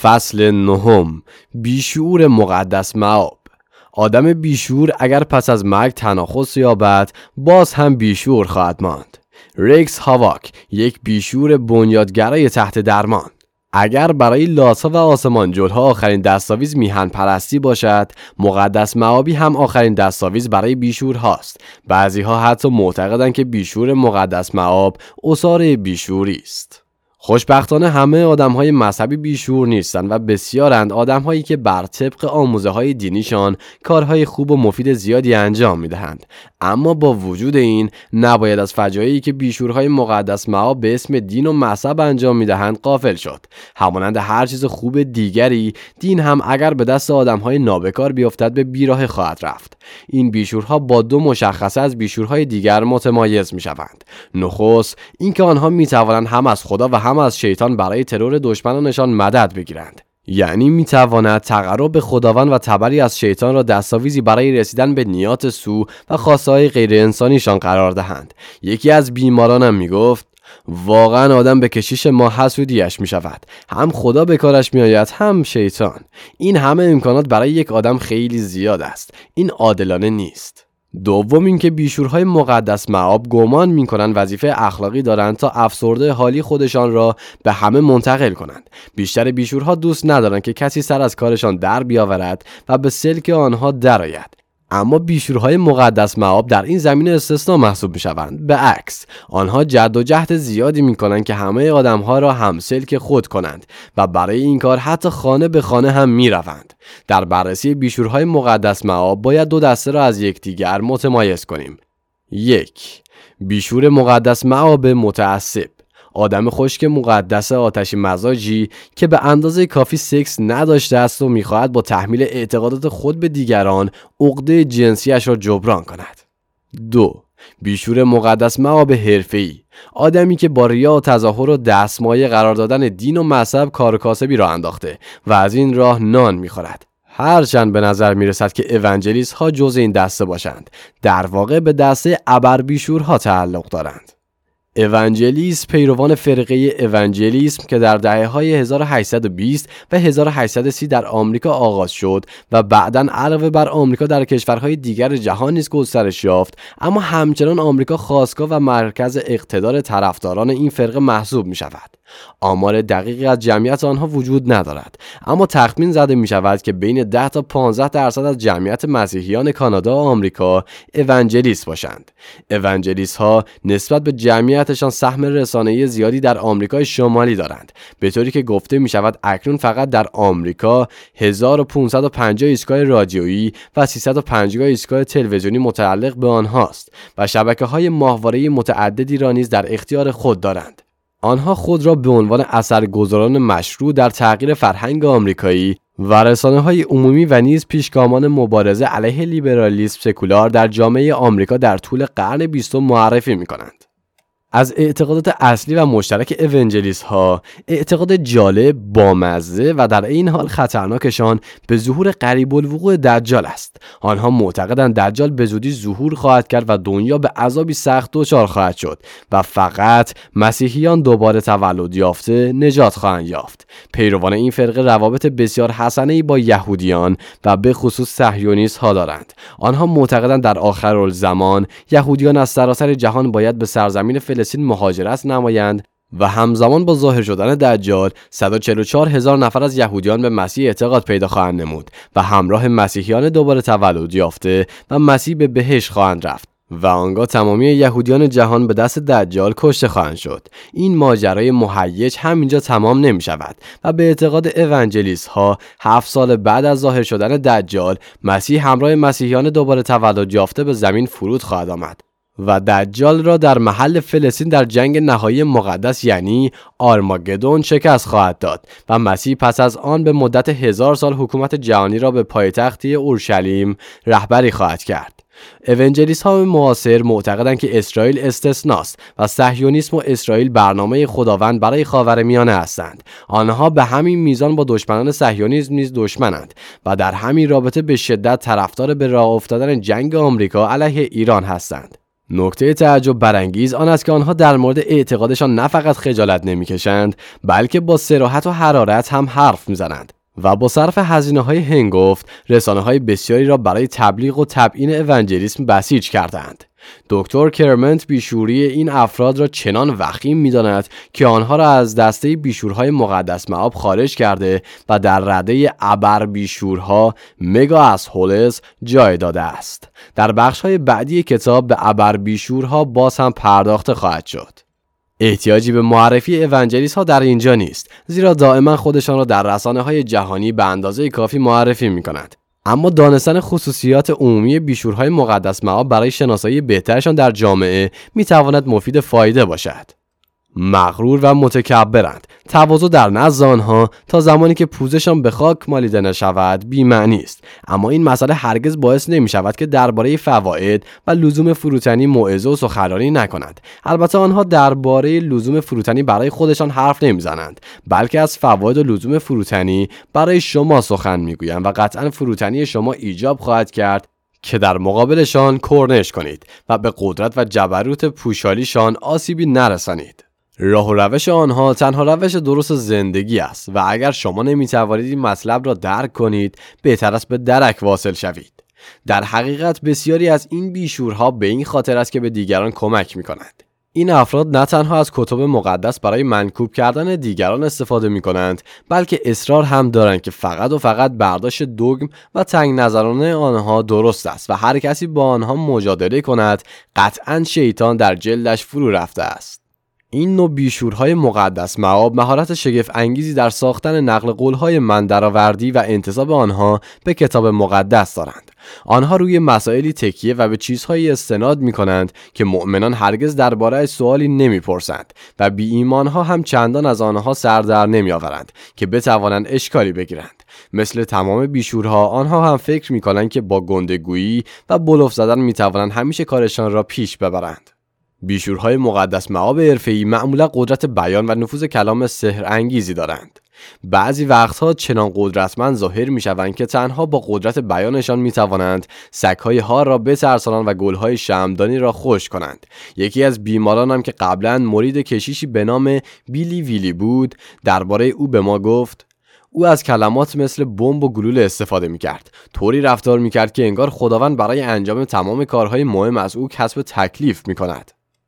فصل 9. بیشعور مقدس مآب. آدم بیشعور اگر پس از مرگ تناخص یابد باز هم بیشعور خواهد ماند. ریکس هاواک، یک بیشعور بنیادگرای تحت درمان. اگر برای لاسا و آسمانجل‌ها آخرین دستاویز میهن پرستی باشد، مقدس مآبی هم آخرین دستاویز برای بیشعور هاست. بعضی‌ها حتی معتقدند که بیشعور مقدس مآب عصاره بیشعوری است. خوشبختانه همه آدم‌های مذهبی بیشعور نیستند و بسیارند آدم‌هایی که بر طبق آموزه‌های دینیشان کارهای خوب و مفید زیادی انجام می‌دهند. اما با وجود این نباید از فجایعی که بیشعورهای مقدس مآب به اسم دین و مذهب انجام می‌دهند غافل شد. همانند هر چیز خوب دیگری، دین هم اگر به دست آدم‌های نابکار بیفتد به بیراه خواهد رفت. این بیشعورها با دو مشخصه از بیشعورهای دیگر متمایز می‌شوند. نخست اینکه آنها می‌توانند هم از خدا و هم از شیطان برای ترور دشمنانشان مدد بگیرند. یعنی میتواند تقرب به خداوند و تبری از شیطان را دستاویزی برای رسیدن به نیات سو و خواسته‌های غیر انسانیشان قرار دهند. یکی از بیمارانم میگفت واقعا آدم به کشیش ما حسودیش می شود. هم خدا به کارش می آید هم شیطان. این همه امکانات برای یک آدم خیلی زیاد است. این عادلانه نیست. دوم اینکه بیشعورهای مقدس مآب گمان می‌کنند وظیفه اخلاقی دارند تا افسرده حالی خودشان را به همه منتقل کنند. بیشتر بیشعورها دوست ندارند که کسی سر از کارشان در بیاورد و به سلک آنها درآید. اما بیشعورهای مقدس مآب در این زمینه استثناء محسوب می‌شوند. به عکس، آنها جد و جهد زیادی می‌کنند که همه آدم‌ها را همسلک خود کنند و برای این کار حتی خانه به خانه هم می‌روند. در بررسی بیشعورهای مقدس مآب باید دو دسته را از یکدیگر متمایز کنیم. 1. بیشعور مقدس مآب متعصب، آدم خشک مقدس آتشی مزاجی که به اندازه کافی سکس نداشته است و می‌خواهد با تحمیل اعتقادات خود به دیگران عقده جنسیش را جبران کند. 2. بیشعور مقدس مآب حرفه‌ای، آدمی که با ریا و تظاهر و دستمایه قرار دادن دین و مذهب کار و کاسبی را انداخته و از این راه نان می‌خورد. هرچند به نظر می‌رسد که اونجلیست ها جز این دسته باشند، در واقع به دسته ابر بیشعورها تعلق دارند. اونجلیسم پیروان فرقه اونجلیسم که در دهه‌های 1820 و 1830 در آمریکا آغاز شد و بعداً علاوه بر آمریکا در کشورهای دیگر جهان نیز گسترش یافت، اما همچنان آمریکا خاستگاه و مرکز اقتدار طرفداران این فرقه محسوب می‌شود. آمار دقیقی از جمعیت آنها وجود ندارد، اما تخمین زده می‌شود که بین 10 تا 15% از جمعیت مسیحیان کانادا و آمریکا اونجلیست باشند. اونجلیست‌ها نسبت به جمعیتشان سهم رسانه‌ای زیادی در آمریکای شمالی دارند، به طوری که گفته می‌شود اکنون فقط در آمریکا 1550 ایستگاه رادیویی و 350 ایستگاه تلویزیونی متعلق به آنهاست و شبکه‌های ماهواره‌ای متعددی را نیز در اختیار خود دارند. آنها خود را به عنوان اثرگذاران مشروع در تغییر فرهنگ آمریکایی و رسانه‌های عمومی و نیز پیشگامان مبارزه علیه لیبرالیسم سکولار در جامعه آمریکا در طول قرن 20 معرفی می‌کنند. از اعتقادات اصلی و مشترک اونجلیست ها، اعتقاد جالب، بامزه و در این حال خطرناکشان به ظهور قریب الوقوع دجال است. آنها معتقدند دجال به زودی ظهور خواهد کرد و دنیا به عذابی سخت دچار خواهد شد و فقط مسیحیان دوباره تولد یافته نجات خواهند یافت. پیروان این فرقه روابط بسیار حسنه‌ای با یهودیان و به خصوص صهیونیست ها دارند. آنها معتقدند در آخرالزمان یهودیان از سراسر جهان باید به سرزمین فلسطین مهاجرت نمایند و همزمان با ظاهر شدن دجال 144,000 نفر از یهودیان به مسیح اعتقاد پیدا خواهند نمود و همراه مسیحیان دوباره تولد یافته و مسیح به بهشت خواهند رفت و آنگاه تمامی یهودیان جهان به دست دجال کشته خواهند شد. این ماجرای مهیج همینجا تمام نمی شود و به اعتقاد اونجلیست ها 7 سال بعد از ظاهر شدن دجال مسیح همراه مسیحیان دوباره تولد یافته به زمین فرود خواهد آمد و دجال را در محل فلسطین در جنگ نهایی مقدس یعنی آرماگدون شکست خواهد داد و مسیح پس از آن به مدت 1000 سال حکومت جهانی را به پایتختی اورشلیم رهبری خواهد کرد. اونجلیست ها معاصر معتقدند که اسرائیل استثناست و صهیونیسم و اسرائیل برنامه خداوند برای خاورمیانه هستند. آنها به همین میزان با دشمنان صهیونیسم نیز دشمنند و در همین رابطه به شدت طرفدار به راه افتادن جنگ آمریکا علیه ایران هستند. نکته تعجب برانگیز آن است که آنها در مورد اعتقادشان نه فقط خجالت نمی‌کشند، بلکه با صراحت و حرارت هم حرف می‌زنند و با صرف هزینه‌های هنگفت رسانه‌های بسیاری را برای تبلیغ و تبیین اونجلیسم بسیج کردند. دکتر کرمنت بیشوری این افراد را چنان وخیم می‌داند که آنها را از دسته بیشورهای مقدس مآب خارج کرده و در رده ابر بیشورها مگا اسهولز جای داده است. در بخش‌های بعدی کتاب به ابر بیشورها باز هم پرداخته خواهد شد. احتیاجی به معرفی اونجلیست ها در اینجا نیست، زیرا دائما خودشان را در رسانه‌های جهانی به اندازه کافی معرفی می‌کنند. اما دانستن خصوصیات عمومی بیشورهای مقدس مآب برای شناسایی بهترشان در جامعه می‌تواند مفید فایده باشد. مغرور و متکبرند. تواضع در نزد آنها تا زمانی که پوزشان به خاک مالیده نشود بی‌معنی است، اما این مسئله هرگز باعث نمی‌شود که درباره فواید و لزوم فروتنی موعظه و سخنرانی نکنند. البته آنها درباره لزوم فروتنی برای خودشان حرف نمی‌زنند، بلکه از فواید و لزوم فروتنی برای شما سخن می‌گویند و قطعاً فروتنی شما ایجاب خواهد کرد که در مقابلشان کرنش کنید و به قدرت و جبروت پوشالیشان آسیبی نرسانید. راه و روش آنها تنها روش درست زندگی است و اگر شما نمیتوانید این مطلب را درک کنید، بهتر است به درک واصل شوید. در حقیقت بسیاری از این بیشورها به این خاطر است که به دیگران کمک میکنند. این افراد نه تنها از کتب مقدس برای منکوب کردن دیگران استفاده میکنند، بلکه اصرار هم دارند که فقط و فقط برداشت دوگم و تنگ نظرانه آنها درست است و هر کسی با آنها مجادله کند قطعاً شیطان در جلدش فرو رفته است. این نوع بیشورهای مقدس مآب مهارت شگفت انگیزی در ساختن نقل قولهای من درآوردی و انتساب آنها به کتاب مقدس دارند. آنها روی مسائلی تکیه و به چیزهایی استناد می کنند که مؤمنان هرگز درباره سوالی نمی پرسند و بی ایمانها هم چندان از آنها سر در نمی آورند که بتوانند اشکالی بگیرند. مثل تمام بیشورها آنها هم فکر می کنند که با گندگویی و بلوف زدن می توانند همیشه کارشان را پیش ببرند. بیشورهای مقدس مآب حرفه‌ای معمولا قدرت بیان و نفوذ کلام سحر انگیزی دارند. بعضی وقتها چنان قدرتمند ظاهر می‌شوند که تنها با قدرت بیانشان می‌توانند سگ‌های هار را بترسانند و گل‌های شمعدانی را خشک کنند. یکی از بیماران هم که قبلا مرید کشیشی به نام بیلی ویلی بود، درباره او به ما گفت او از کلمات مثل بمب و گلوله استفاده می‌کرد. طوری رفتار می‌کرد که انگار خداوند برای انجام تمام کارهای مهم از او کسب تکلیف می‌کند.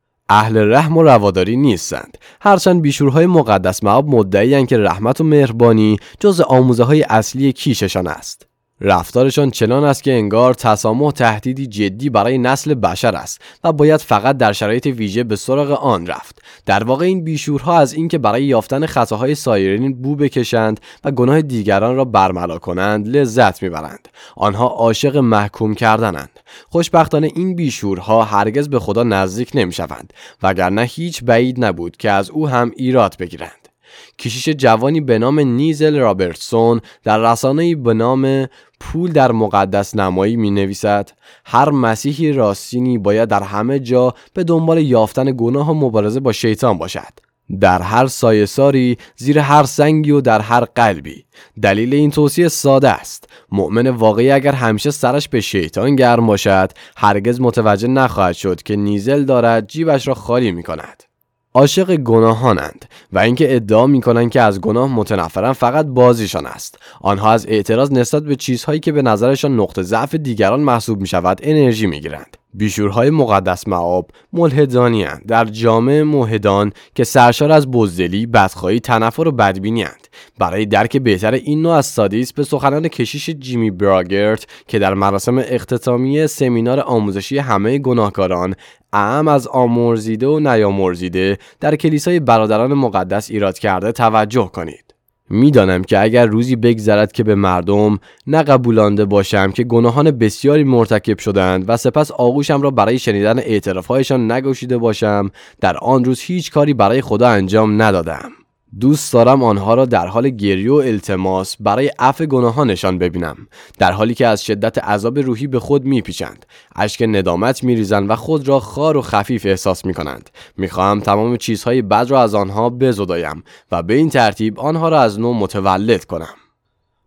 اهل رحم و رواداری نیستند، هرچند بیشورهای مقدس مآب مدعی‌اند که رحمت و مهربانی جز آموزه‌های اصلی کیششان است. رفتارشان چنان است که انگار تسامح تهدیدی جدی برای نسل بشر است و باید فقط در شرایط ویژه به سراغ آن رفت. در واقع این بیشورها از اینکه برای یافتن خطاهای سایرین بو بکشند و گناه دیگران را برملا کنند لذت میبرند. آنها عاشق محکوم کردنند. خوشبختانه این بیشورها هرگز به خدا نزدیک نمیشوند، وگرنه هیچ بعید نبود که از او هم ایراد بگیرند. کشیش جوانی به نام نیزل رابرتسون در رسانه‌ای به نام پول در مقدس نمایی می نویسد: هر مسیحی راستینی باید در همه جا به دنبال یافتن گناه و مبارزه با شیطان باشد، در هر سایه‌ساری، زیر هر سنگی و در هر قلبی. دلیل این توصیه ساده است. مؤمن واقعی اگر همیشه سرش به شیطان گرم باشد، هرگز متوجه نخواهد شد که نیزل دارد جیبش را خالی می کند. عاشق گناهانند و اینکه ادعا می‌کنند که از گناه متنفرن فقط بازیشان است. آنها از اعتراض نسبت به چیزهایی که به نظرشان نقطه ضعف دیگران محسوب می‌شود انرژی می‌گیرند. بیشورهای مقدس مآب ملحدانی‌اند، در جامعه موحدان که سرشار از بزدلی، بدخواهی، تنفر و بدبینی‌اند. برای درک بهتر این نوع از سادیسم به سخنان کشیش جیمی براگرت که در مراسم اختتامیه سمینار آموزشی همه گناهکاران، اعم از آمرزیده و نیامرزیده، در کلیسای برادران مقدس ایراد کرده توجه کنید. میدانم که اگر روزی بگذرد که به مردم نقبولانده باشم که گناهان بسیاری مرتکب شدند و سپس آغوشم را برای شنیدن اعترافهایشان نگشوده باشم، در آن روز هیچ کاری برای خدا انجام ندادم. دوست دارم آنها را در حال گریه و التماس برای عفو گناهانشان ببینم، در حالی که از شدت عذاب روحی به خود میپیچند، اشک ندامت میریزند و خود را خار و خفیف احساس میکنند. میخواهم تمام چیزهای بد را از آنها بزدایم و به این ترتیب آنها را از نو متولد کنم.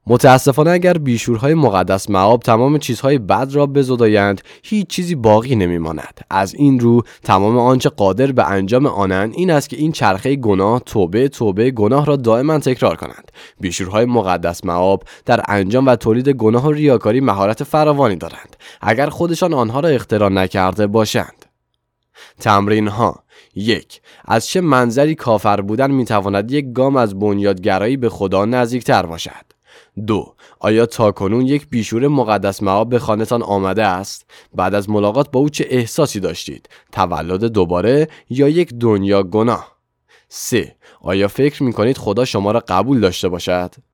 متاسفانه اگر بیشورهای مقدس مآب تمام چیزهای بد را بزدایند، هیچ چیزی باقی نمیماند. از این رو تمام آنچه قادر به انجام آنند این است که این چرخه گناه، توبه گناه را دائما تکرار کنند. بیشورهای مقدس مآب در انجام و تولید گناه و ریاکاری مهارت فراوانی دارند اگر خودشان آنها را اختراع نکرده باشند. تمرین ها: 1. از چه منظری کافر بودن میتواند یک گام از بنیادگرایی به خدا نزدیکتر باشد؟ 2. آیا تاکنون یک بیشور مقدس مآب به خانه‌تان آمده است؟ بعد از ملاقات با او چه احساسی داشتید؟ تولد دوباره یا یک دنیا گناه؟ 3. آیا فکر می‌کنید خدا شما را قبول داشته باشد؟